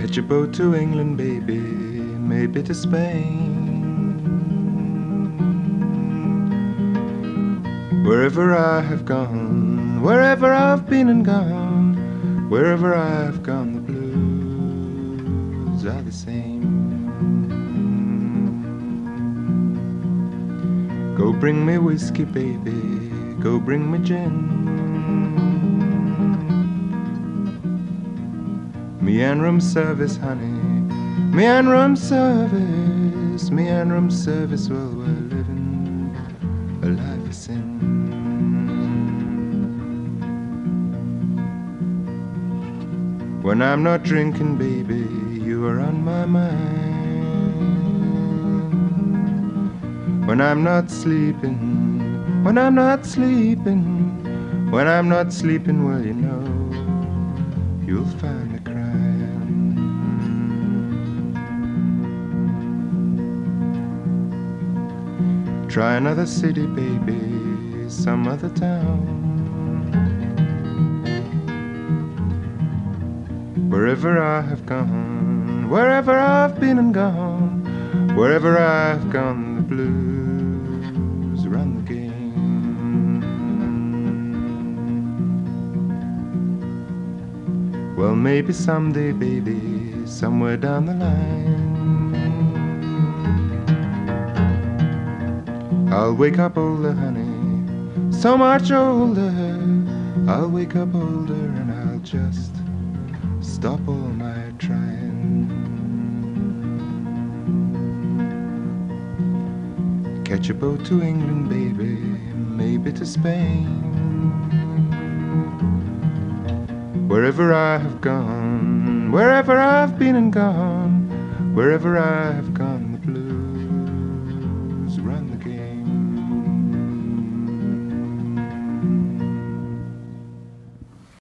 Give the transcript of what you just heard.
Catch a boat to England, baby, maybe to Spain. Wherever I have gone, wherever I've been and gone, wherever I have gone, the blues are the same. Go bring me whiskey, baby, go bring me gin. Me and room service, honey, me and room service, me and room service, well, we're living a life of sin. When I'm not drinking, baby, you are on my mind. When I'm not sleeping, when I'm not sleeping, when I'm not sleeping, well, you know, you'll find me crying. Try another city, baby, some other town. Wherever I have gone, wherever I've been and gone, wherever I've gone, the blues run the game. Well, maybe someday, baby, somewhere down the line, I'll wake up older, honey, so much older. I'll wake up older and I'll just stop all my trying. Catch a boat to England, baby, maybe to Spain. Wherever I have gone, wherever I've been and gone, wherever I have gone, the blues run the game.